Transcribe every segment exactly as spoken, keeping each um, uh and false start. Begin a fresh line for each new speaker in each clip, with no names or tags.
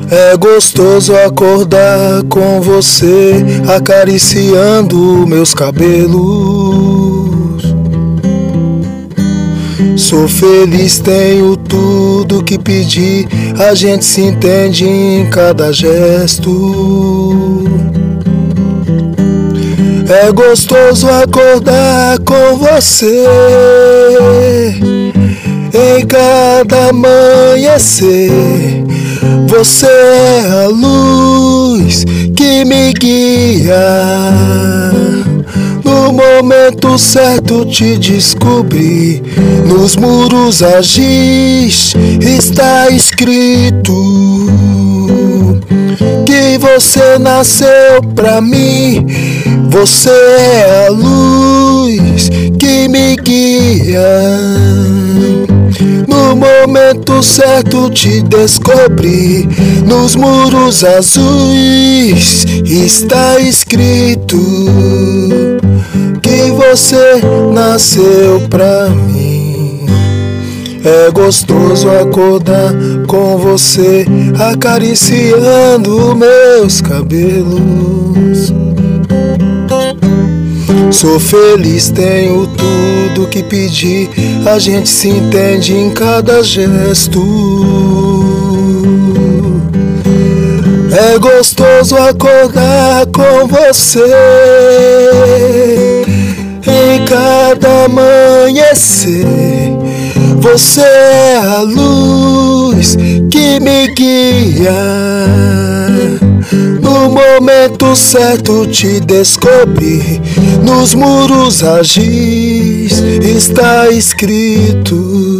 É gostoso acordar com você, acariciando meus cabelos. Sou feliz, tenho tudo que pedi, a gente se entende em cada gesto. É gostoso acordar com você em cada amanhecer. Você é a luz que me guia. No momento certo te descobri. Nos muros agis, está escrito que você nasceu pra mim. Você é a luz que me guia. No momento certo te descobri. Nos muros azuis está escrito que você nasceu pra mim. É gostoso acordar com você, acariciando meus cabelos. Sou feliz, tenho tudo que pedi, a gente se entende em cada gesto. É gostoso acordar com você em cada amanhecer. Você é a luz que me guia. No momento certo te descobri. Nos muros agis, está escrito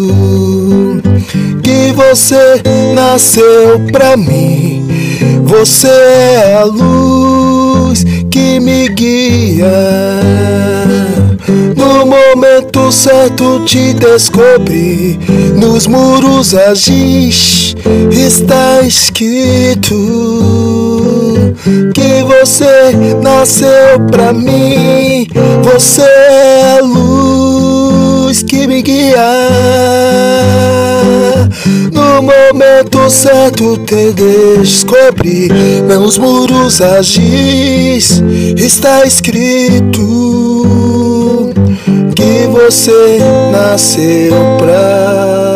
que você nasceu pra mim. Você é a luz que me guia. No momento certo te descobri. Nos muros agis, está escrito que você nasceu pra mim. Você é a luz que me guia. No momento certo te descobri. Nos muros agis, está escrito que você nasceu pra